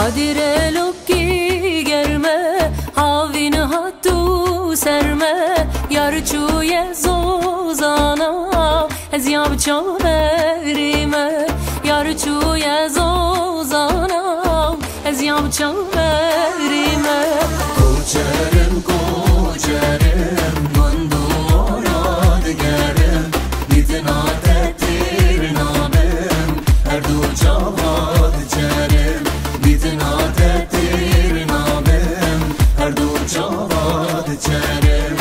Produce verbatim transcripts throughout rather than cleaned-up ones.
Hadire lukki germe havin hattu serme yarçuye zozana ez yab çaverime yarçuye zozana ez yab çaverime koçerim koçerim bundu orad gerim nitin atetir nabim her du çavad çerim nitin atetir nabim her du çavad çerim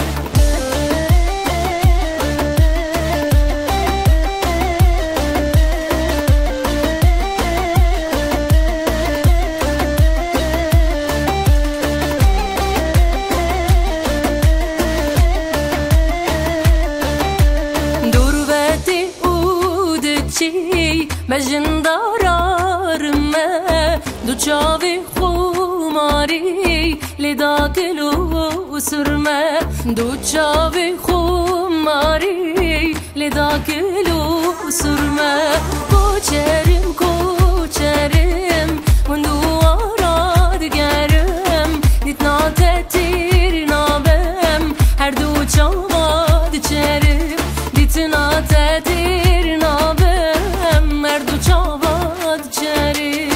مجندار رمه دو چاوی خماری لدا کلو سرمه دو چاوی خماری لدا کلو سرمه کوچریم کوچریم من دوارا دگرم نیتنا تتیر نابم هر دو چاواد چرم دیتنا تتیر نابم مرد و چاواد چریم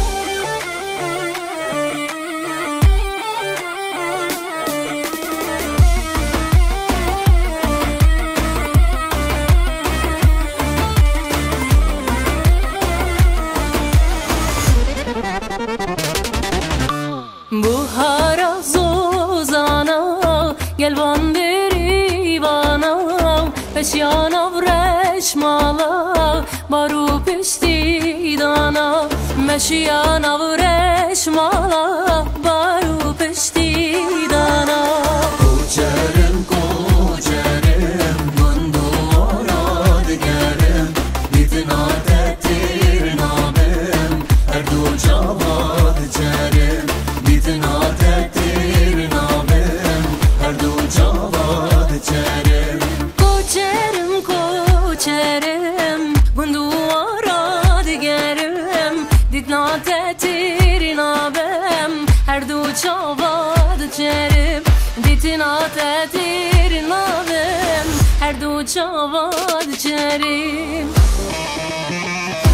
Buhara zozana gelvan beri bana peşyana vreşmala baru pişti dana meşyana vreşmala baru pişti dana koçerim koçerim bundu orad gerim nitin atetir nabim her du çavad çerim nitin atetir nabim her du çavad çerim koçerim koçerim bundu orad gerim nitin atetir nabim her du çavad çerim nitin atetir nabim her du çavad çerim